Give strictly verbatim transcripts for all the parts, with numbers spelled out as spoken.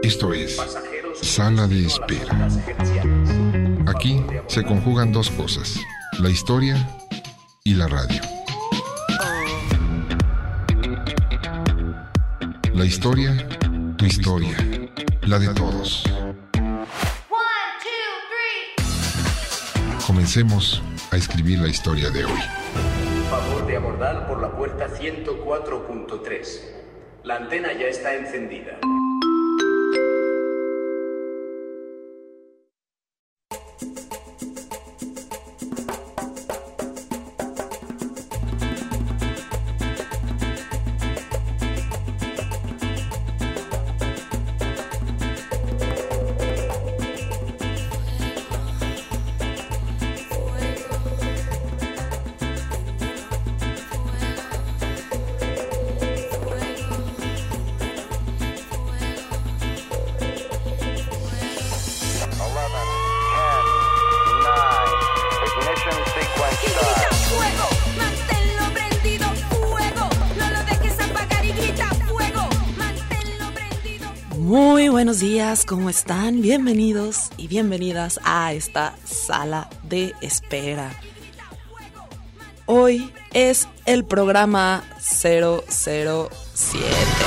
Esto es Sala de Espera. Aquí se conjugan dos cosas, la historia y la radio. La historia, tu historia, la de todos. Comencemos a escribir la historia de hoy. Favor de abordar por la puerta ciento cuatro punto tres. La antena ya está encendida. Muy buenos días, ¿cómo están? Bienvenidos y bienvenidas a esta sala de espera. Hoy es el programa cero cero siete.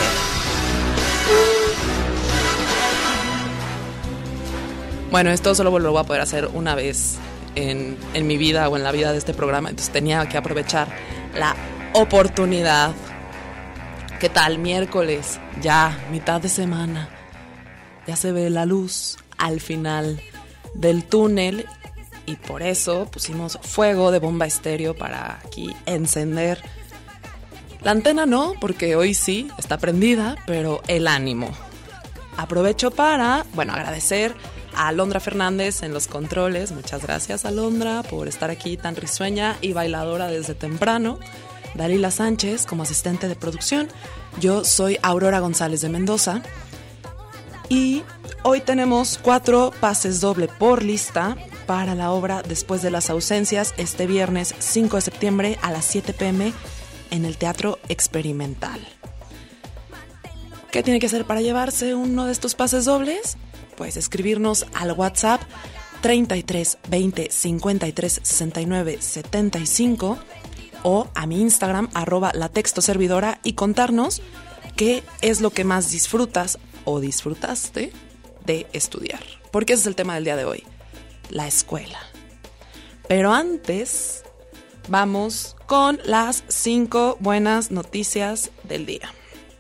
Bueno, esto solo lo voy a poder hacer una vez en, en mi vida o en la vida de este programa, entonces tenía que aprovechar la oportunidad. ¿Qué tal? Miércoles, ya, mitad de semana. Ya se ve la luz al final del túnel y por eso pusimos fuego de bomba estéreo para aquí encender. La antena no, porque hoy sí está prendida, pero el ánimo. Aprovecho para, bueno, agradecer a Alondra Fernández en los controles. Muchas gracias, Alondra, por estar aquí tan risueña y bailadora desde temprano. Dalila Sánchez como asistente de producción. Yo soy Aurora González de Mendoza. Y hoy tenemos cuatro pases doble por lista para la obra Después de las ausencias, este viernes cinco de septiembre a las siete pm en el Teatro Experimental. ¿Qué tiene que hacer para llevarse uno de estos pases dobles? Pues escribirnos al WhatsApp treinta y tres veinte cincuenta y tres sesenta y nueve setenta y cinco o a mi Instagram arroba la texto servidora y contarnos qué es lo que más disfrutas o disfrutaste de estudiar, porque ese es el tema del día de hoy, la escuela. Pero antes vamos con las cinco buenas noticias del día.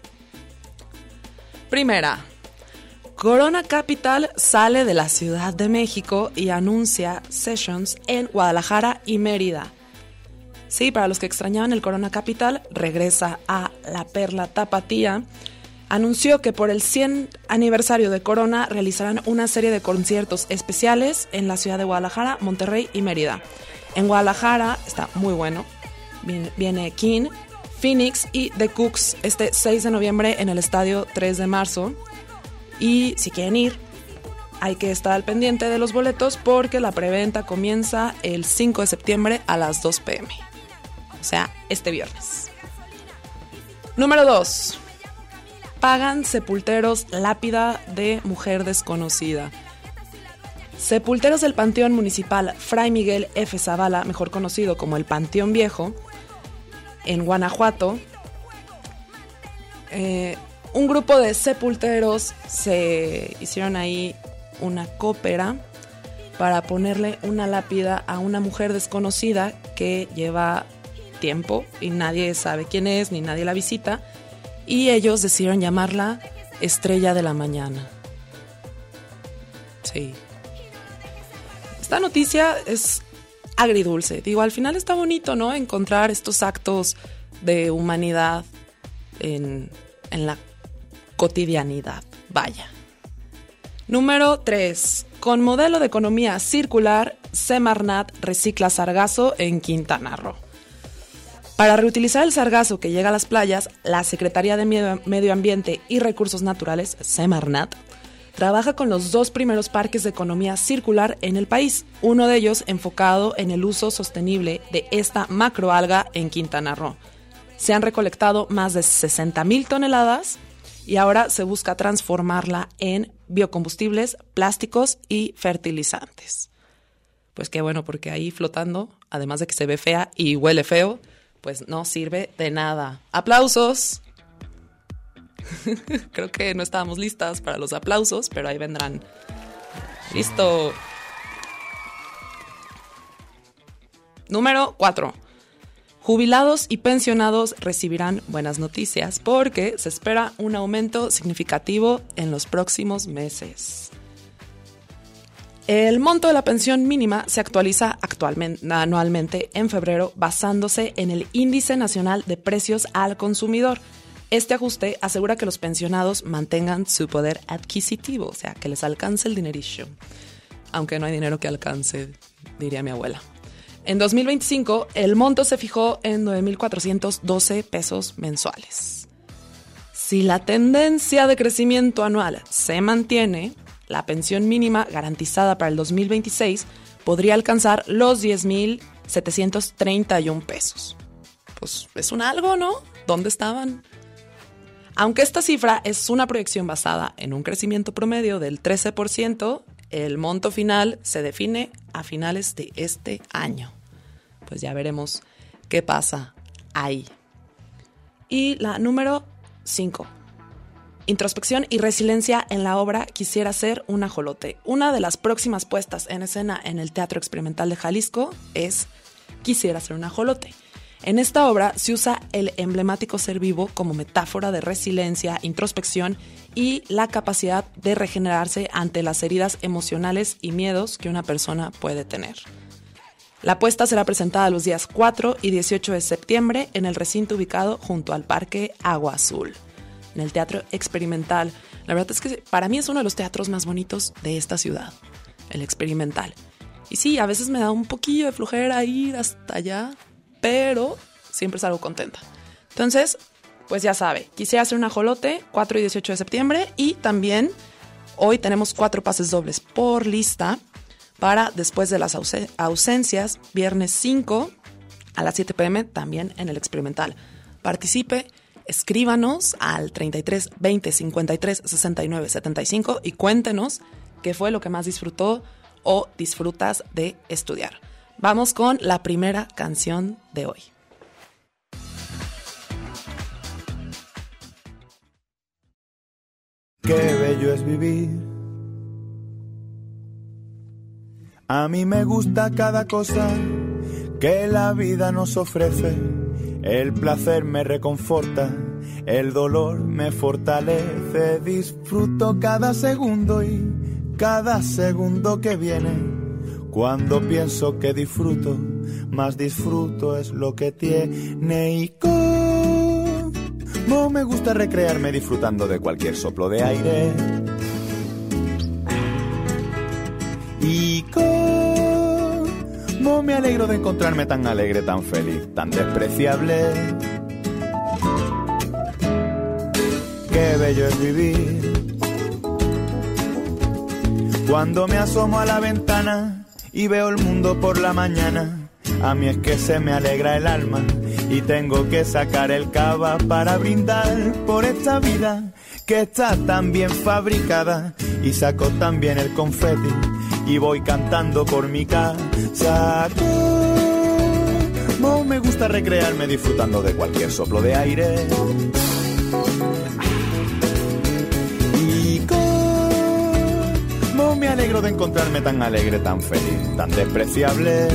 Primera, Corona Capital sale de la Ciudad de México y anuncia sessions en Guadalajara y Mérida. Sí, para los que extrañaban el Corona Capital, regresa a la Perla Tapatía. Anunció que por el cien aniversario de Corona realizarán una serie de conciertos especiales en la ciudad de Guadalajara, Monterrey y Mérida. En Guadalajara está muy bueno. Viene, viene King, Phoenix y The Cooks este seis de noviembre en el estadio tres de marzo. Y si quieren ir, hay que estar al pendiente de los boletos porque la preventa comienza el cinco de septiembre a las dos pm. O sea, este viernes. Número dos. Pagan sepulteros lápida de mujer desconocida. Sepulteros del Panteón Municipal Fray Miguel F. Zavala, mejor conocido como el Panteón Viejo, en Guanajuato. Eh, un grupo de sepulteros se hicieron ahí una cópera para ponerle una lápida a una mujer desconocida que lleva tiempo y nadie sabe quién es ni nadie la visita. Y ellos decidieron llamarla Estrella de la Mañana. Sí. Esta noticia es agridulce. Digo, al final está bonito, ¿no? Encontrar estos actos de humanidad en, en la cotidianidad. Vaya. Número tres. Con modelo de economía circular, Semarnat recicla sargazo en Quintana Roo. Para reutilizar el sargazo que llega a las playas, la Secretaría de Medio Ambiente y Recursos Naturales, Semarnat, trabaja con los dos primeros parques de economía circular en el país, uno de ellos enfocado en el uso sostenible de esta macroalga en Quintana Roo. Se han recolectado más de sesenta mil toneladas y ahora se busca transformarla en biocombustibles, plásticos y fertilizantes. Pues qué bueno, porque ahí flotando, además de que se ve fea y huele feo, pues no sirve de nada. ¡Aplausos! Creo que no estábamos listas para los aplausos, pero ahí vendrán. ¡Listo! Número cuatro. Jubilados y pensionados recibirán buenas noticias porque se espera un aumento significativo en los próximos meses. El monto de la pensión mínima se actualiza actualmente, anualmente en febrero basándose en el Índice Nacional de Precios al Consumidor. Este ajuste asegura que los pensionados mantengan su poder adquisitivo, o sea, que les alcance el dinerillo. Aunque no hay dinero que alcance, diría mi abuela. En dos mil veinticinco, el monto se fijó en nueve mil cuatrocientos doce pesos mensuales. Si la tendencia de crecimiento anual se mantiene, la pensión mínima garantizada para el dos mil veintiséis podría alcanzar los diez mil setecientos treinta y uno pesos. Pues es un algo, ¿no? ¿Dónde estaban? Aunque esta cifra es una proyección basada en un crecimiento promedio del trece por ciento, el monto final se define a finales de este año. Pues ya veremos qué pasa ahí. Y la número cinco. Introspección y resiliencia en la obra Quisiera ser un ajolote. Una de las próximas puestas en escena en el Teatro Experimental de Jalisco es Quisiera ser un ajolote. En esta obra se usa el emblemático ser vivo como metáfora de resiliencia, introspección y la capacidad de regenerarse ante las heridas emocionales y miedos que una persona puede tener. La puesta será presentada los días cuatro y dieciocho de septiembre en el recinto ubicado junto al Parque Agua Azul, en el Teatro Experimental. La verdad es que para mí es uno de los teatros más bonitos de esta ciudad, el Experimental. Y sí, a veces me da un poquillo de flojera ir hasta allá, pero siempre salgo contenta. Entonces, pues ya sabe, Quisiera hacer un ajolote, cuatro y dieciocho de septiembre, y también hoy tenemos cuatro pases dobles por lista para después de las ausen- ausencias, viernes cinco a las siete pm, también en el Experimental. Participe, escríbanos al treinta y tres veinte cincuenta y tres sesenta y nueve setenta y cinco y cuéntenos qué fue lo que más disfrutó o disfrutas de estudiar. Vamos con la primera canción de hoy. Qué bello es vivir. A mí me gusta cada cosa que la vida nos ofrece. El placer me reconforta, el dolor me fortalece. Disfruto cada segundo y cada segundo que viene. Cuando pienso que disfruto, más disfruto es lo que tiene. Y como me gusta recrearme disfrutando de cualquier soplo de aire. Y como me alegro de encontrarme tan alegre, tan feliz, tan despreciable. Qué bello es vivir. Cuando me asomo a la ventana y veo el mundo por la mañana, a mí es que se me alegra el alma y tengo que sacar el cava para brindar por esta vida que está tan bien fabricada. Y saco también el confeti y voy cantando por mi casa. Como me gusta recrearme disfrutando de cualquier soplo de aire. Y como me alegro de encontrarme tan alegre, tan feliz, tan despreciable.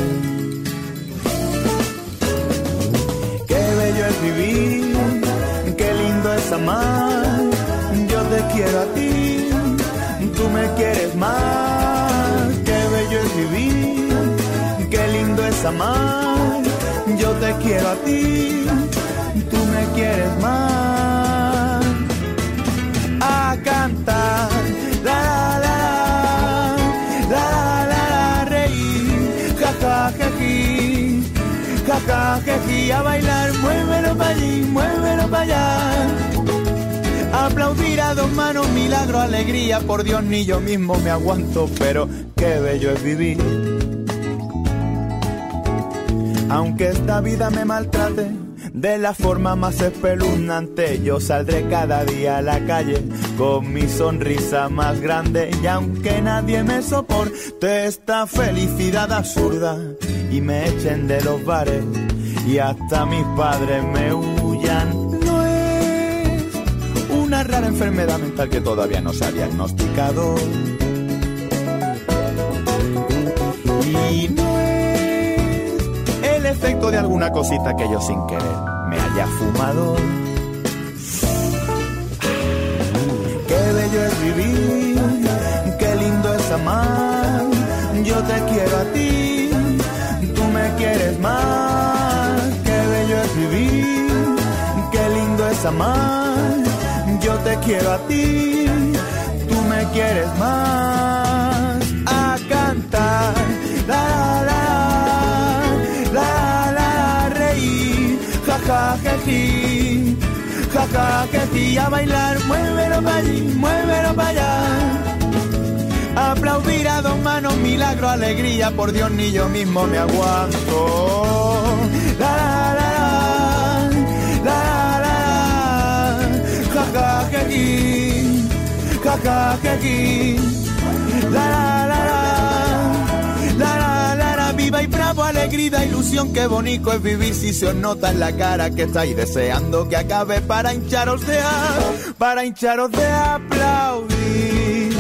Qué bello es vivir, qué lindo es amar. Yo te quiero a ti, tú me quieres más. Qué bello es vivir, qué lindo es amar. Yo te quiero a ti, tú me quieres más. A cantar, la la la, la la la, reír, ja ja jeji, ja ja jeji, a bailar, muévelo para allí, muévelo para allá. Aplaudir a dos manos, milagro, alegría, por Dios ni yo mismo me aguanto, pero qué bello es vivir. Aunque esta vida me maltrate, de la forma más espeluznante. Yo saldré cada día a la calle con mi sonrisa más grande, y aunque nadie me soporte esta felicidad absurda y me echen de los bares y hasta mis padres me huyan, no es una rara enfermedad mental que todavía no se ha diagnosticado, y no es el efecto de alguna cosita que yo sin querer me haya fumado. Qué bello es vivir, qué lindo es amar, yo te quiero a ti, tú me quieres más. Qué bello es vivir, qué lindo es amar, yo te quiero a ti, tú me quieres más. A cantar, la la la, la la, reír, ja ja jeji, ja ja jeji, a bailar, muévelo para allí, muévelo para allá. Aplaudir a dos manos, milagro, alegría, por Dios ni yo mismo me aguanto. La la la la, la la, ja ja jeji, ja ja jeji, la la la la, la la la, viva y bravo, alegría, ilusión, qué bonito es vivir si se os nota en la cara que estáis deseando que acabe para hincharos de a, para hincharos de aplaudir.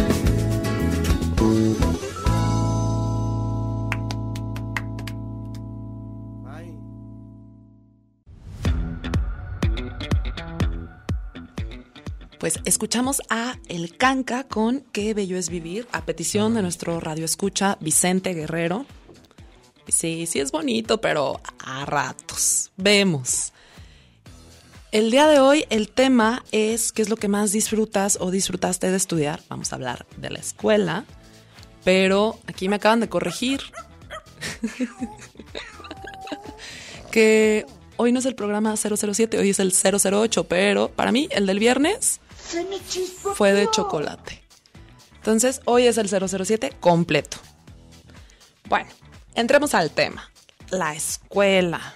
Pues escuchamos a El Canca con Qué bello es vivir, a petición de nuestro radioescucha Vicente Guerrero. Sí, sí es bonito, pero a ratos. Vemos. El día de hoy el tema es ¿qué es lo que más disfrutas o disfrutaste de estudiar? Vamos a hablar de la escuela, pero aquí me acaban de corregir que hoy no es el programa cero cero siete, hoy es el cero cero ocho, pero para mí el del viernes fue de chocolate. Entonces, hoy es el cero cero siete completo. Bueno, entremos al tema. La escuela.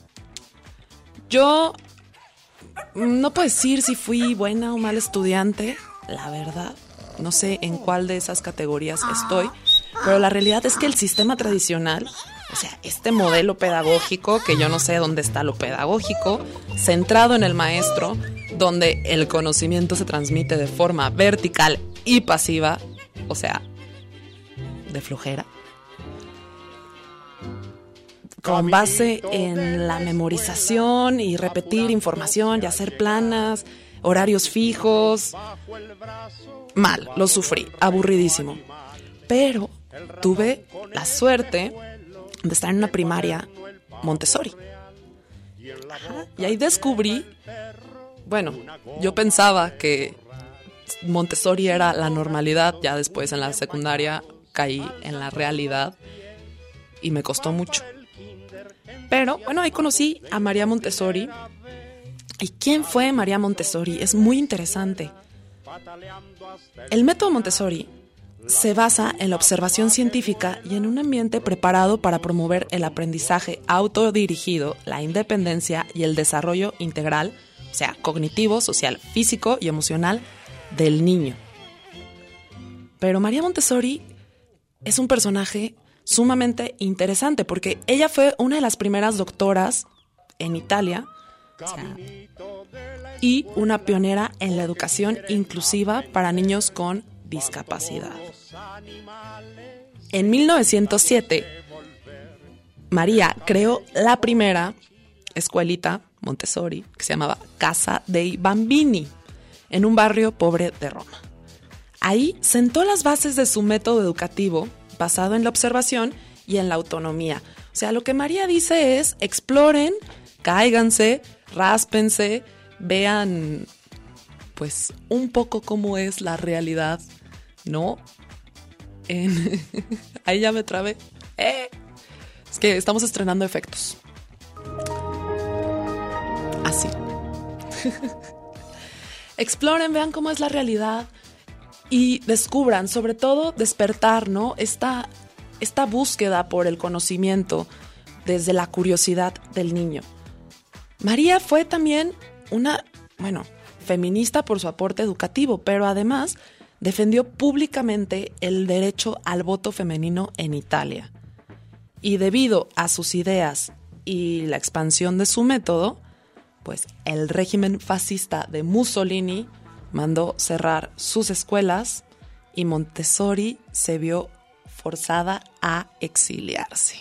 Yo no puedo decir si fui buena o mala estudiante, la verdad. No sé en cuál de esas categorías estoy, pero la realidad es que el sistema tradicional, o sea, este modelo pedagógico, que yo no sé dónde está lo pedagógico, centrado en el maestro, donde el conocimiento se transmite de forma vertical y pasiva, o sea, de flojera, con base en la memorización y repetir información y hacer planas, horarios fijos. Mal, lo sufrí, aburridísimo. Pero tuve la suerte de estar en una primaria Montessori. Ajá, y ahí descubrí, bueno, yo pensaba que Montessori era la normalidad, ya después en la secundaria caí en la realidad y me costó mucho. Pero bueno, ahí conocí a María Montessori. ¿Y quién fue María Montessori? Es muy interesante. El método Montessori se basa en la observación científica y en un ambiente preparado para promover el aprendizaje autodirigido, la independencia y el desarrollo integral, o sea, cognitivo, social, físico y emocional del niño. Pero María Montessori es un personaje sumamente interesante porque ella fue una de las primeras doctoras en Italia, o sea, y una pionera en la educación inclusiva para niños con discapacidad. En mil novecientos siete, María creó la primera escuelita Montessori que se llamaba Casa dei Bambini, en un barrio pobre de Roma. Ahí sentó las bases de su método educativo basado en la observación y en la autonomía. O sea, lo que María dice es exploren, cáiganse, ráspense, vean pues un poco cómo es la realidad, ¿no? En... Ahí ya me trabé. ¡Eh! Es que estamos estrenando efectos. Así. Exploren, vean cómo es la realidad y descubran, sobre todo, despertar, ¿no? Esta, esta búsqueda por el conocimiento desde la curiosidad del niño. María fue también una, bueno, feminista por su aporte educativo, pero además defendió públicamente el derecho al voto femenino en Italia. Y debido a sus ideas y la expansión de su método, pues el régimen fascista de Mussolini mandó cerrar sus escuelas y Montessori se vio forzada a exiliarse.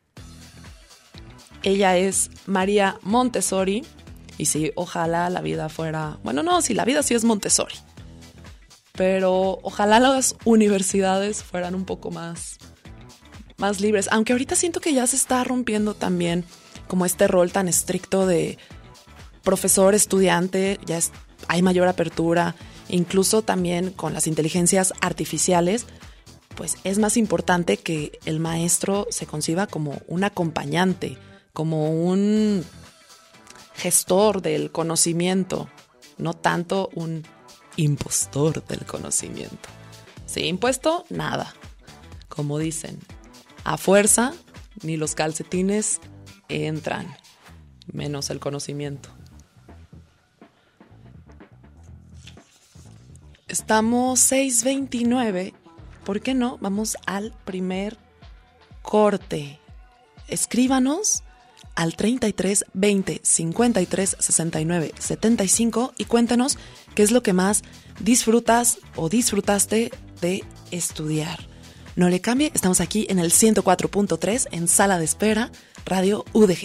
Ella es María Montessori y sí, ojalá la vida fuera... Bueno, no, sí, la vida sí es Montessori. Pero ojalá las universidades fueran un poco más, más libres. Aunque ahorita siento que ya se está rompiendo también como este rol tan estricto de profesor, estudiante. Ya es, hay mayor apertura. Incluso también con las inteligencias artificiales, pues es más importante que el maestro se conciba como un acompañante, como un gestor del conocimiento, no tanto un impostor del conocimiento. Sí, impuesto, nada. Como dicen, a fuerza ni los calcetines entran, menos el conocimiento. Estamos seis veintinueve. ¿Por qué no? Vamos al primer corte. Escríbanos al treinta y tres veinte cincuenta y tres sesenta y nueve setenta y cinco y cuéntanos qué es lo que más disfrutas o disfrutaste de estudiar. No le cambie, estamos aquí en el ciento cuatro punto tres en Sala de Espera, Radio U D G.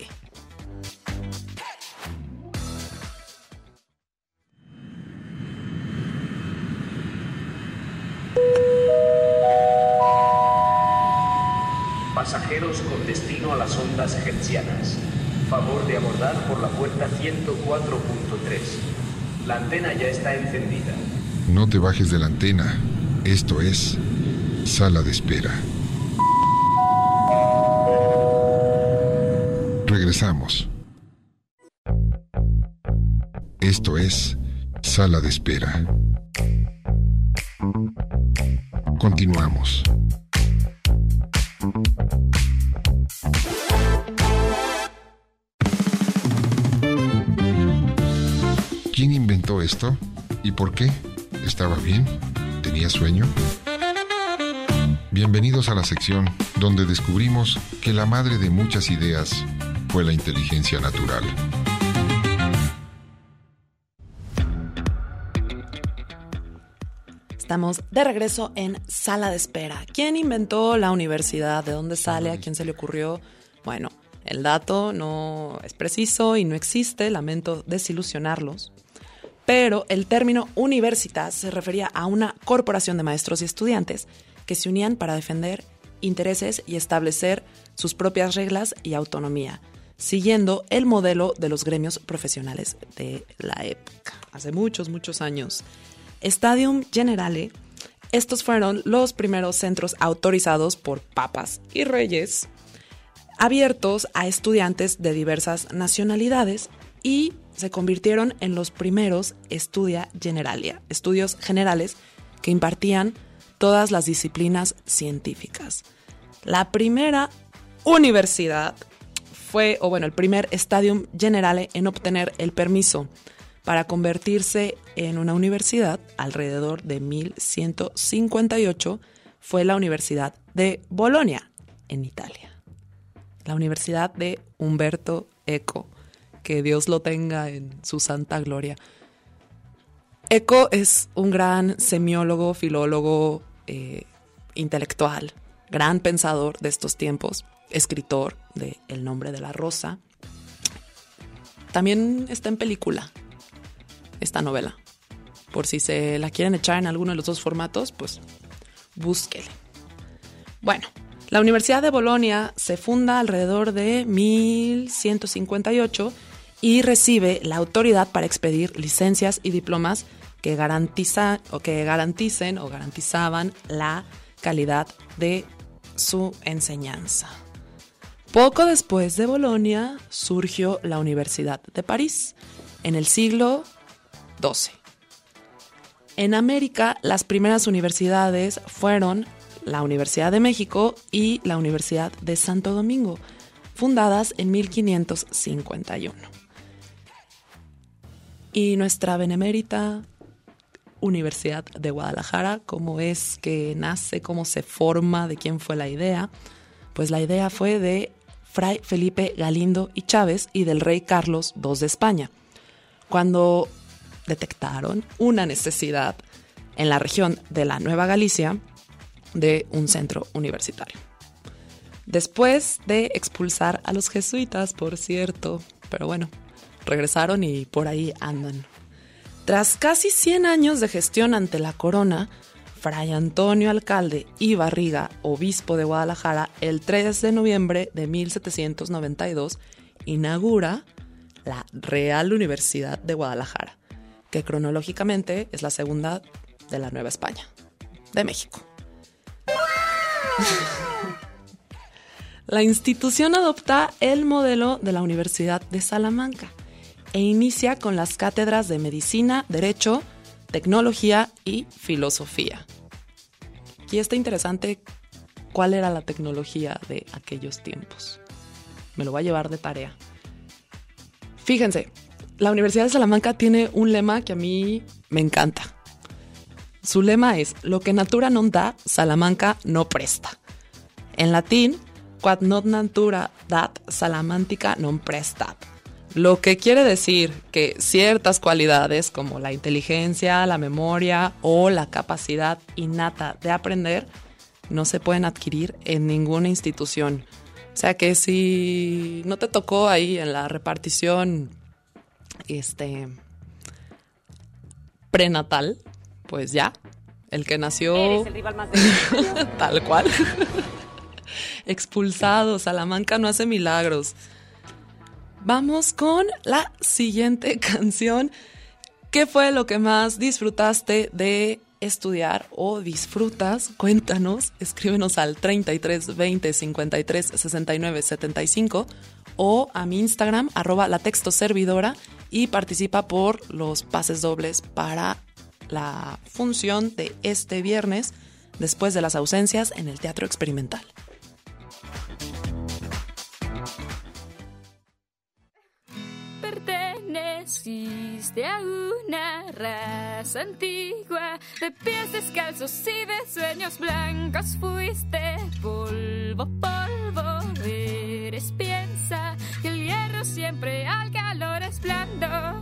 Pasajeros con destino a las ondas hertzianas. Favor de abordar por la puerta ciento cuatro punto tres. La antena ya está encendida. No te bajes de la antena. Esto es Sala de Espera. Regresamos. Esto es Sala de Espera. Continuamos. ¿Quién inventó esto? ¿Y por qué? ¿Estaba bien? ¿Tenía sueño? Bienvenidos a la sección donde descubrimos que la madre de muchas ideas fue la inteligencia natural. Estamos de regreso en Sala de Espera. ¿Quién inventó la universidad? ¿De dónde sale? ¿A quién se le ocurrió? Bueno, el dato no es preciso y no existe, lamento desilusionarlos. Pero el término universitas se refería a una corporación de maestros y estudiantes que se unían para defender intereses y establecer sus propias reglas y autonomía, siguiendo el modelo de los gremios profesionales de la época, hace muchos, muchos años. Stadium Generale, estos fueron los primeros centros autorizados por papas y reyes, abiertos a estudiantes de diversas nacionalidades y se convirtieron en los primeros Studia Generalia, estudios generales que impartían todas las disciplinas científicas. La primera universidad fue, o bueno, el primer Stadium Generale en obtener el permiso para convertirse en una universidad alrededor de mil ciento cincuenta y ocho fue la Universidad de Bolonia, en Italia. La Universidad de Umberto Eco, que Dios lo tenga en su santa gloria. Eco es un gran semiólogo, filólogo, eh, intelectual, gran pensador de estos tiempos, escritor de El nombre de la rosa. También está en película esta novela. Por si se la quieren echar en alguno de los dos formatos, pues búsquele. Bueno, la Universidad de Bolonia se funda alrededor de mil ciento cincuenta y ocho y recibe la autoridad para expedir licencias y diplomas que garantiza, o que garanticen o garantizaban la calidad de su enseñanza. Poco después de Bolonia surgió la Universidad de París en el siglo doce. En América, las primeras universidades fueron la Universidad de México y la Universidad de Santo Domingo, fundadas en mil quinientos cincuenta y uno. Y nuestra benemérita Universidad de Guadalajara, cómo es que nace, cómo se forma, de quién fue la idea. Pues la idea fue de Fray Felipe Galindo y Chávez y del rey Carlos segundo de España, cuando detectaron una necesidad en la región de la Nueva Galicia de un centro universitario. Después de expulsar a los jesuitas, por cierto, pero bueno, regresaron y por ahí andan. Tras casi cien años de gestión ante la corona, Fray Antonio Alcalde y Barriga, obispo de Guadalajara, el tres de noviembre de mil setecientos noventa y dos, inaugura la Real Universidad de Guadalajara, que cronológicamente es la segunda de la Nueva España, de México. La institución adopta el modelo de la Universidad de Salamanca e inicia con las cátedras de Medicina, Derecho, Tecnología y Filosofía. Aquí está interesante cuál era la tecnología de aquellos tiempos. Me lo voy a llevar de tarea. Fíjense, la Universidad de Salamanca tiene un lema que a mí me encanta. Su lema es: lo que natura non da, Salamanca no presta. En latín, quod non natura dat, Salamantica non prestat. Lo que quiere decir que ciertas cualidades como la inteligencia, la memoria o la capacidad innata de aprender no se pueden adquirir en ninguna institución. O sea que si no te tocó ahí en la repartición este, prenatal, pues ya, el que nació... Eres el rival más débil. Tal cual. Expulsado, Salamanca no hace milagros. Vamos con la siguiente canción. ¿Qué fue lo que más disfrutaste de estudiar o disfrutas? Cuéntanos, escríbenos al treinta y tres veinte cincuenta y tres sesenta y nueve setenta y cinco o a mi Instagram, arroba la texto servidora, y participa por los pases dobles para la función de este viernes después de las ausencias en el Teatro Experimental. Perteneciste a una raza antigua, de pies descalzos y de sueños blancos. Fuiste polvo, polvo, eres piensa que el hierro siempre al calor es blando.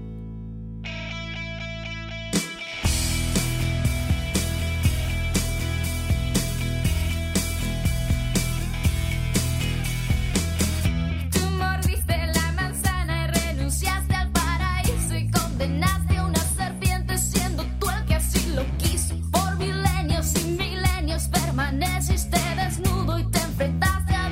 Nace una serpiente siendo tú el que así lo quiso. Por milenios y milenios permaneciste desnudo y te enfrentaste a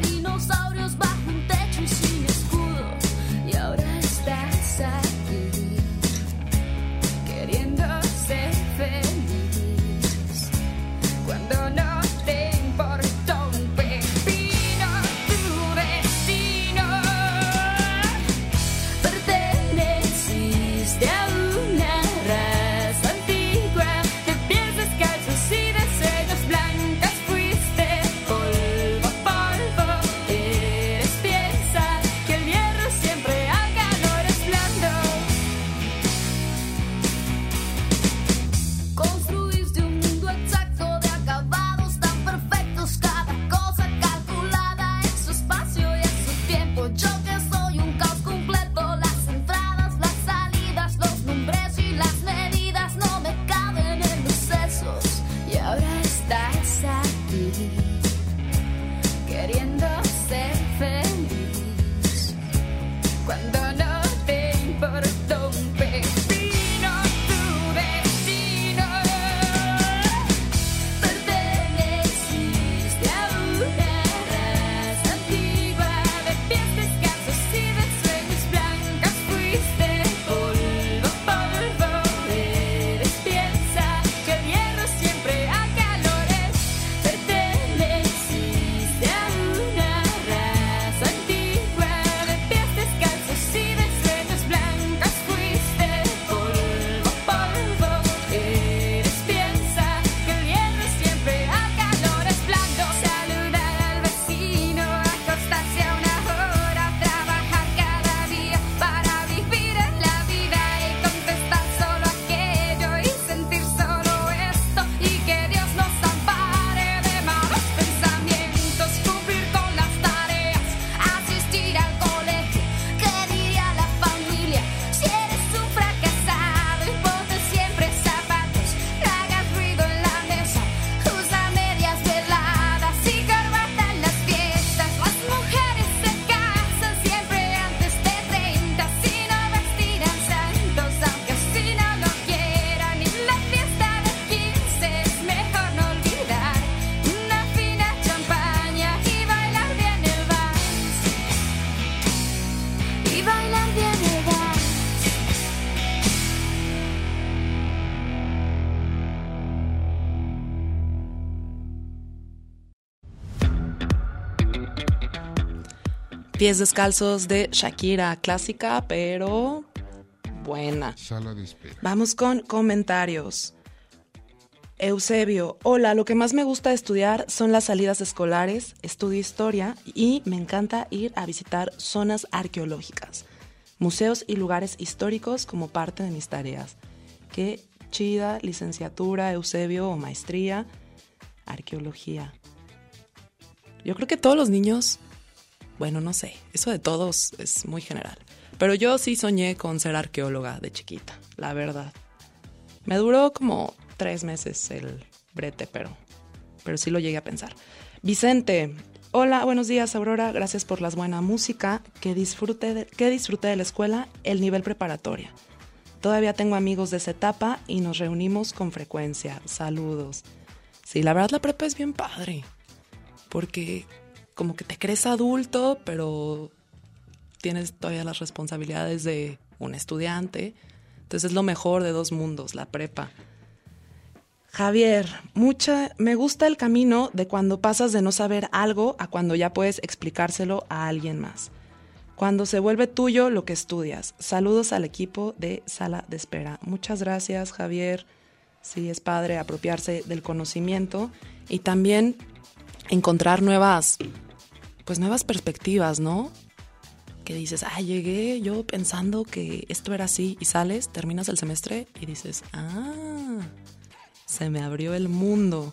Pies Descalzos de Shakira, clásica, pero buena. Sala de espera. Vamos con comentarios. Eusebio, hola, lo que más me gusta de estudiar son las salidas escolares, estudio historia y me encanta ir a visitar zonas arqueológicas, museos y lugares históricos como parte de mis tareas. Qué chida licenciatura, Eusebio, o maestría, arqueología. Yo creo que todos los niños, bueno, no sé, eso de todos es muy general, pero yo sí soñé con ser arqueóloga de chiquita, la verdad. Me duró como tres meses el brete, pero, pero sí lo llegué a pensar. Vicente, hola, buenos días, Aurora, gracias por la buena música, que disfruté de, que disfruté de la escuela, el nivel preparatoria. Todavía tengo amigos de esa etapa y nos reunimos con frecuencia. Saludos. Sí, la verdad la prepa es bien padre, porque como que te crees adulto, pero tienes todavía las responsabilidades de un estudiante. Entonces es lo mejor de dos mundos, la prepa. Javier, mucha, me gusta el camino de cuando pasas de no saber algo a cuando ya puedes explicárselo a alguien más. Cuando se vuelve tuyo lo que estudias. Saludos al equipo de Sala de Espera. Muchas gracias, Javier. Sí, es padre apropiarse del conocimiento y también encontrar nuevas, pues nuevas perspectivas, ¿no? Que dices, ah, llegué yo pensando que esto era así y sales, terminas el semestre y dices, ah, se me abrió el mundo.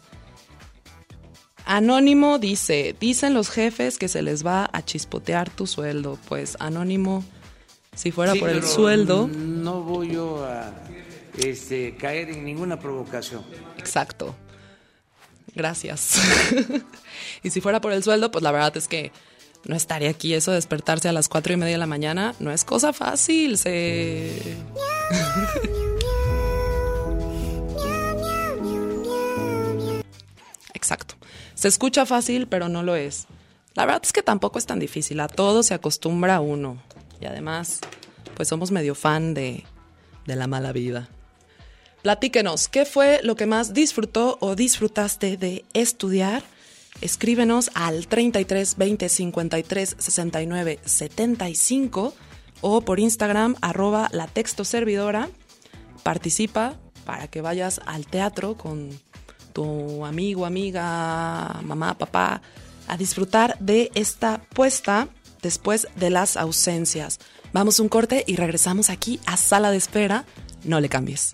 Anónimo dice, dicen los jefes que se les va a chispotear tu sueldo. Pues Anónimo, si fuera sí, por el sueldo... No voy yo a este, caer en ninguna provocación. Exacto. Gracias. Y si fuera por el sueldo, pues la verdad es que no estaría aquí. Eso de despertarse a las cuatro y media de la mañana no es cosa fácil. Se... Exacto. Se escucha fácil, pero no lo es. La verdad es que tampoco es tan difícil. A todo se acostumbra uno. Y además, pues somos medio fan de, de la mala vida. Platíquenos, ¿qué fue lo que más disfrutó o disfrutaste de estudiar? Escríbenos al treinta y tres veinte cincuenta y tres sesenta y nueve setenta y cinco o por Instagram, arroba la texto servidora. Participa para que vayas al teatro con tu amigo, amiga, mamá, papá, a disfrutar de esta puesta después de las ausencias. Vamos un corte y regresamos aquí a Sala de Espera. No le cambies.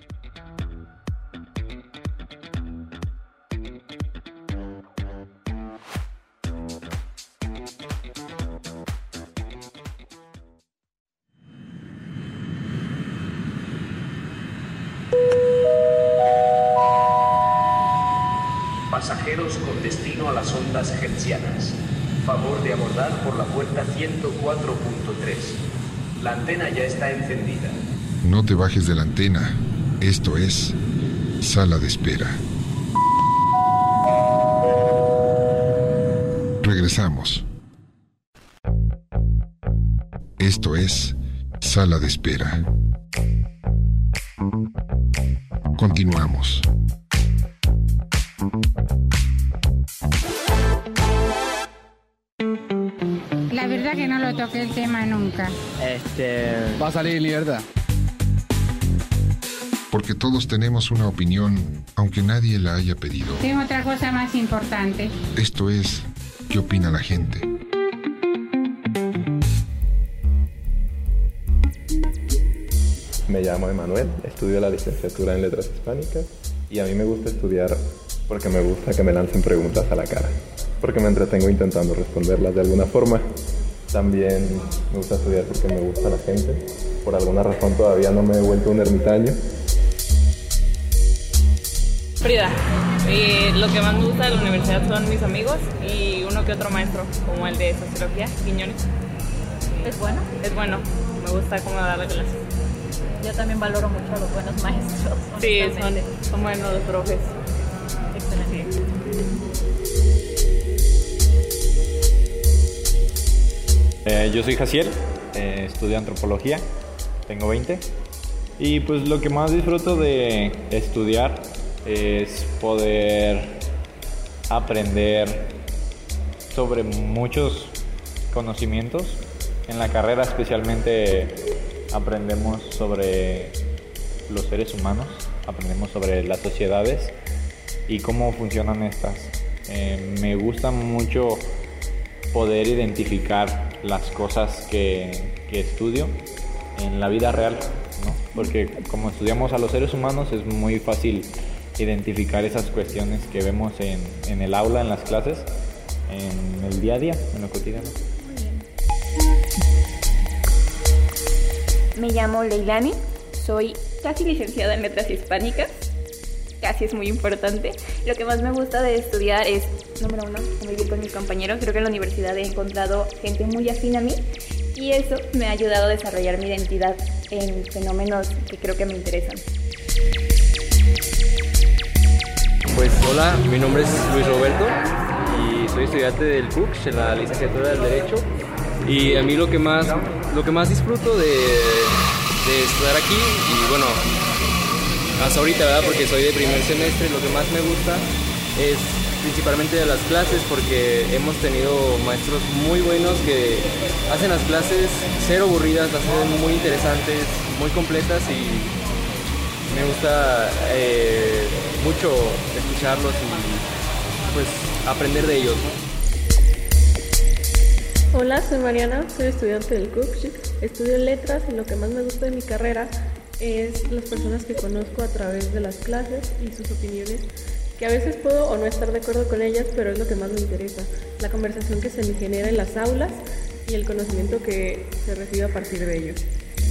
Pasajeros con destino a las ondas hertzianas. Favor de abordar por la puerta ciento cuatro punto tres. La antena ya está encendida. No te bajes de la antena. Esto es Sala de Espera. Regresamos. Esto es Sala de Espera. Continuamos. La verdad que no lo toqué el tema nunca. Este... Va a salir en libertad. Porque todos tenemos una opinión, aunque nadie la haya pedido. Tengo otra cosa más importante. Esto es, ¿qué opina la gente? Me llamo Emanuel, estudio la licenciatura en Letras Hispánicas y a mí me gusta estudiar porque me gusta que me lancen preguntas a la cara, porque me entretengo intentando responderlas de alguna forma. También me gusta estudiar porque me gusta la gente. Por alguna razón todavía no me he vuelto un ermitaño. Frida, y lo que más me gusta de la universidad son mis amigos y uno que otro maestro, como el de Sociología, Quiñones. ¿Es bueno? Es bueno, me gusta cómo da la clase. Yo también valoro mucho a los buenos maestros. Sí, son, son buenos los profes. Excelente. Sí. Eh, yo soy Jaciel, eh, estudio antropología, tengo veinte. Y pues lo que más disfruto de estudiar es poder aprender sobre muchos conocimientos. En la carrera especialmente aprendemos sobre los seres humanos, aprendemos sobre las sociedades y cómo funcionan estas. Eh, me gusta mucho poder identificar las cosas que, que estudio en la vida real, ¿no? Porque como estudiamos a los seres humanos es muy fácil identificar esas cuestiones que vemos en, en el aula, en las clases, en el día a día, en lo cotidiano. Me llamo Leilani, soy casi licenciada en Letras Hispánicas, casi es muy importante. Lo que más me gusta de estudiar es, número uno, convivir con mis compañeros. Creo que en la universidad he encontrado gente muy afín a mí y eso me ha ayudado a desarrollar mi identidad en fenómenos que creo que me interesan. Pues hola, mi nombre es Luis Roberto y soy estudiante del P U C, en la licenciatura del Derecho. Y a mí lo que más, lo que más disfruto de, de estudiar aquí, y bueno, hasta ahorita, ¿verdad? Porque soy de primer semestre, lo que más me gusta es principalmente de las clases, porque hemos tenido maestros muy buenos que hacen las clases cero aburridas, las hacen muy interesantes, muy completas y me gusta eh, mucho escucharlos y pues aprender de ellos, ¿no? Hola, soy Mariana, soy estudiante del C U C, estudio letras y lo que más me gusta de mi carrera es las personas que conozco a través de las clases y sus opiniones, que a veces puedo o no estar de acuerdo con ellas, pero es lo que más me interesa, la conversación que se me genera en las aulas y el conocimiento que se recibe a partir de ellos.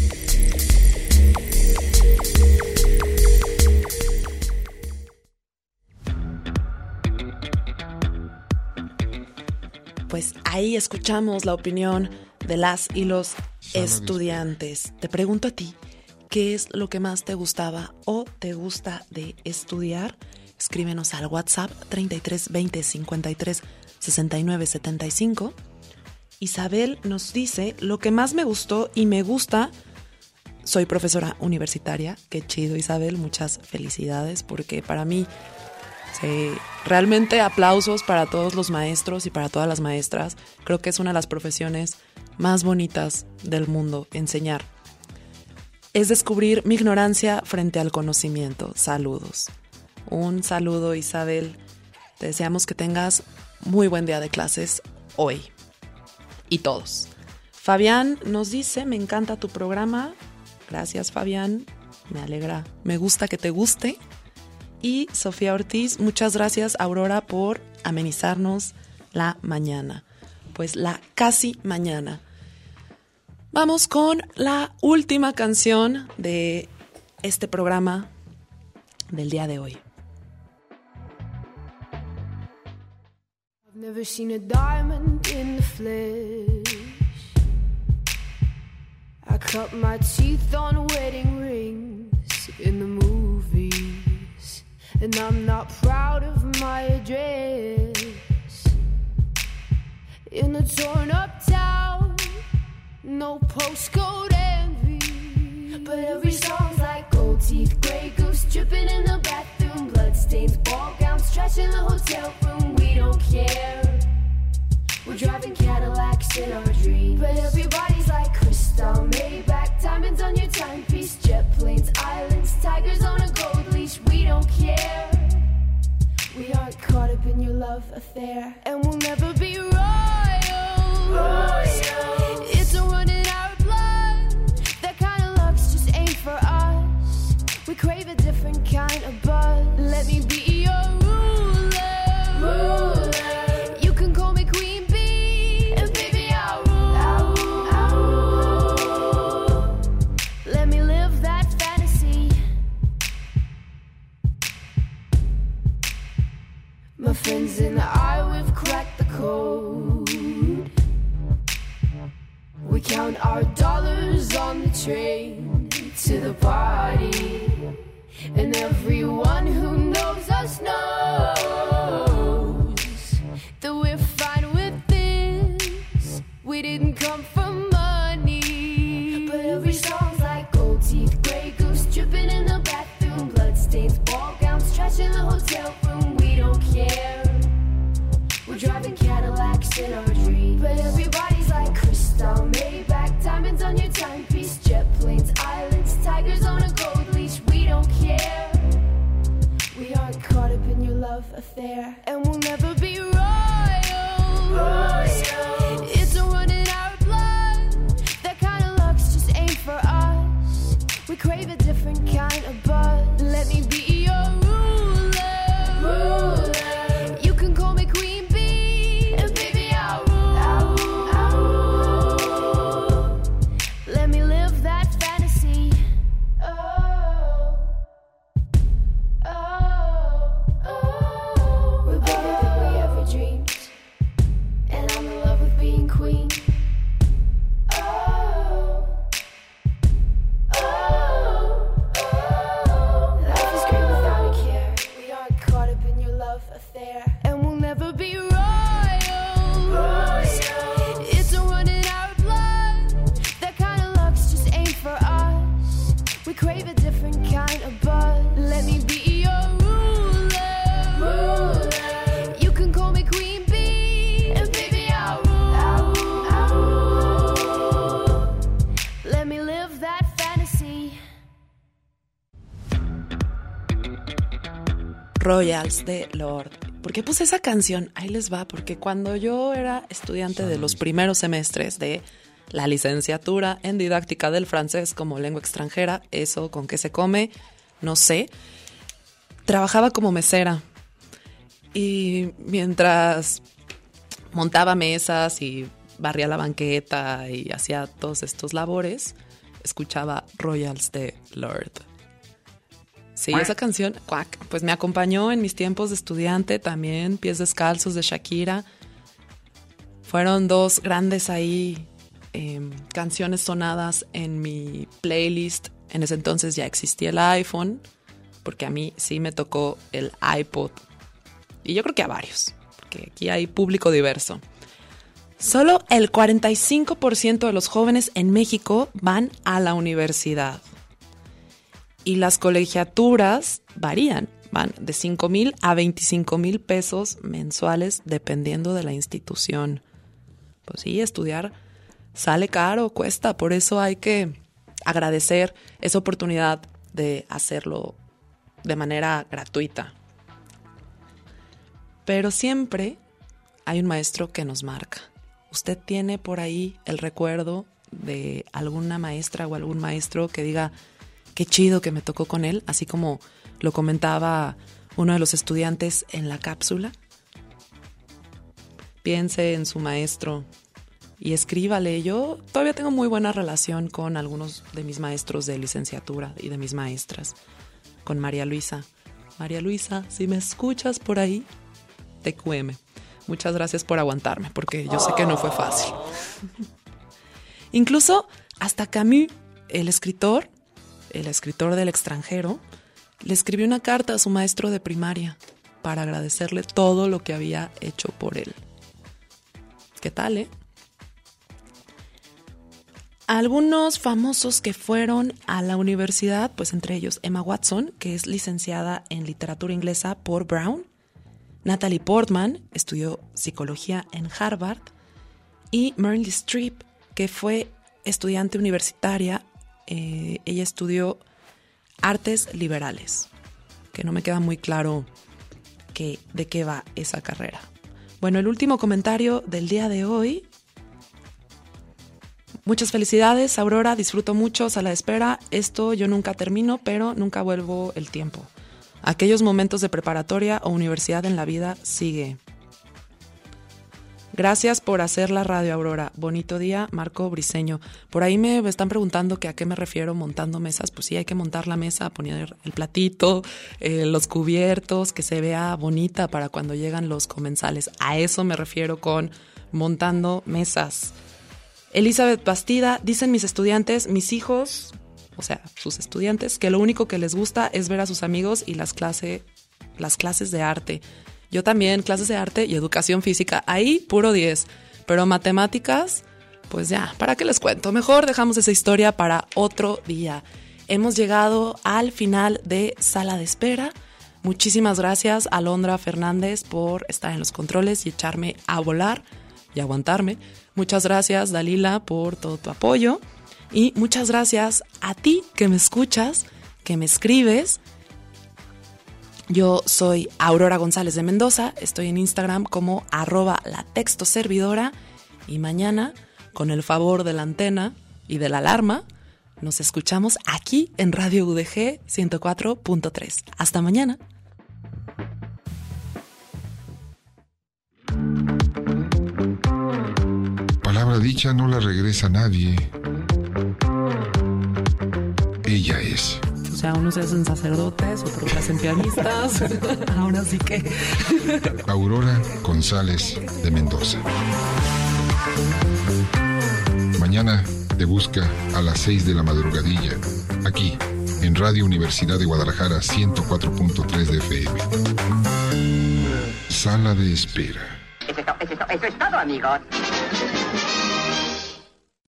Pues ahí escuchamos la opinión de las y los estudiantes. Te pregunto a ti, ¿qué es lo que más te gustaba o te gusta de estudiar? Escríbenos al WhatsApp treinta y tres veinte cincuenta y tres sesenta y nueve setenta y cinco. Isabel nos dice, lo que más me gustó y me gusta, soy profesora universitaria. Qué chido, Isabel, muchas felicidades, porque para mí... Sí, realmente aplausos para todos los maestros y para todas las maestras. Creo que es una de las profesiones más bonitas del mundo, enseñar. Es descubrir mi ignorancia frente al conocimiento. Saludos. Un saludo, Isabel. Te deseamos que tengas muy buen día de clases hoy. Y todos. Fabián nos dice, me encanta tu programa. Gracias, Fabián. Me alegra. Me gusta que te guste. Y Sofía Ortiz, muchas gracias, Aurora, por amenizarnos la mañana. Pues la casi mañana. Vamos con la última canción de este programa del día de hoy. I've never seen a diamond in the flesh. I cut my teeth on wedding rings in the movies. And I'm not proud of my address in a torn up town, no postcode envy. But every song's like gold teeth, grey goose dripping in the bathroom, bloodstains, ball gowns, trash in the hotel room. We don't care, we're driving Cadillacs in our dreams. But everybody's like crystal, Maybach, diamonds on your timepiece, jet planes, islands, tigers on a gold leash. We don't care, we aren't caught up in your love affair, and we'll never be royal. Royal. It's a run in our blood, that kind of luck's just ain't for us. We crave a different kind of buzz. Let me be your ruler. Ruler. You can call me Queen Bee, and baby I'll rule. I'll rule. I'll rule. Let me live that fantasy. My friends and I, we've cracked the code. We count our dollars on the train to the party, and everyone who knows us knows that we're fine with this. We didn't come for money, but every song's like gold teeth, grey goose dripping in the bathroom, bloodstains, ball gowns, trash in the hotel room. We don't care, we're driving Cadillacs in our dreams. But everybody's like aren't caught up in your love affair. And we'll never be royals. Royals. It's a run in our blood. That kind of luck's just ain't for us. We crave a different kind of buzz. Let me be your ruler. Ruler. You can call me Queen Bee. And baby, I'll rule. I'll rule. I'll rule. Let me live that fantasy. Oh. Oh. Oh. We're bigger than we ever dreamed. And I'm in love with being queen. Oh. Oh. Oh. Life is great without a care. We aren't caught up in your love affair. And we'll never be royals. Royals. It's a run in our blood. That kind of luck's just ain't for us. We crave a different kind of buzz. Let me be your ruler. Ruler. You can call me Queen Bee. And baby, I'll rule. I'll rule. I'll rule. Let me live that fantasy. Royals de Lorde. ¿Por qué puse esa canción? Ahí les va, porque cuando yo era estudiante de los primeros semestres de la licenciatura en didáctica del francés como lengua extranjera, eso con qué se come, no sé, trabajaba como mesera. Y mientras montaba mesas y barría la banqueta y hacía todos estos labores, escuchaba Royals de Lorde. Sí, esa canción, cuac, pues me acompañó en mis tiempos de estudiante también, Pies Descalzos de Shakira. Fueron dos grandes ahí eh, canciones sonadas en mi playlist. En ese entonces ya existía el iPhone, porque a mí sí me tocó el iPod. Y yo creo que a varios, porque aquí hay público diverso. Solo el cuarenta y cinco por ciento de los jóvenes en México van a la universidad. Y las colegiaturas varían, van de cinco mil a veinticinco mil pesos mensuales dependiendo de la institución. Pues sí, estudiar sale caro, cuesta, por eso hay que agradecer esa oportunidad de hacerlo de manera gratuita. Pero siempre hay un maestro que nos marca. ¿Usted tiene por ahí el recuerdo de alguna maestra o algún maestro que diga qué chido que me tocó con él, así como lo comentaba uno de los estudiantes en la cápsula? Piense en su maestro y escríbale. Yo todavía tengo muy buena relación con algunos de mis maestros de licenciatura y de mis maestras. Con María Luisa. María Luisa, si me escuchas por ahí, T Q M. Muchas gracias por aguantarme, porque yo sé que no fue fácil. Incluso hasta Camus, el escritor, el escritor del extranjero, le escribió una carta a su maestro de primaria para agradecerle todo lo que había hecho por él. ¿Qué tal, eh? Algunos famosos que fueron a la universidad, pues entre ellos Emma Watson, que es licenciada en literatura inglesa por Brown. Natalie Portman estudió psicología en Harvard. Y Meryl Streep, que fue estudiante universitaria. Eh, ella estudió artes liberales, que no me queda muy claro que, de qué va esa carrera. Bueno, el último comentario del día de hoy. Muchas felicidades, Aurora, disfruto mucho Sala de Espera. Esto yo nunca termino, pero nunca vuelvo el tiempo. Aquellos momentos de preparatoria o universidad en la vida sigue. Gracias por hacer la radio, Aurora. Bonito día, Marco Briseño. Por ahí me están preguntando que a qué me refiero montando mesas. Pues sí, hay que montar la mesa, poner el platito, eh, los cubiertos, que se vea bonita para cuando llegan los comensales. A eso me refiero con montando mesas. Elizabeth Bastida, dicen mis estudiantes, mis hijos, o sea, sus estudiantes, que lo único que les gusta es ver a sus amigos y las, clase, las clases de arte. Yo también, clases de arte y educación física. Ahí, puro diez. Pero matemáticas, pues ya, ¿para qué les cuento? Mejor dejamos esa historia para otro día. Hemos llegado al final de Sala de Espera. Muchísimas gracias, Alondra Fernández, por estar en los controles y echarme a volar y aguantarme. Muchas gracias, Dalila, por todo tu apoyo. Y muchas gracias a ti que me escuchas, que me escribes. Yo soy Aurora González de Mendoza, estoy en Instagram como arroba la texto servidora y mañana, con el favor de la antena y de la alarma, nos escuchamos aquí en Radio U D G ciento cuatro punto tres. Hasta mañana. Palabra dicha no la regresa nadie. Ella es. O sea, unos se hacen sacerdotes, otros se hacen pianistas. Ahora sí que... Aurora González de Mendoza. Mañana te busca a las seis de la madrugadilla, aquí, en Radio Universidad de Guadalajara ciento cuatro punto tres de F M. Sala de espera. Eso es, todo, eso es todo, amigos.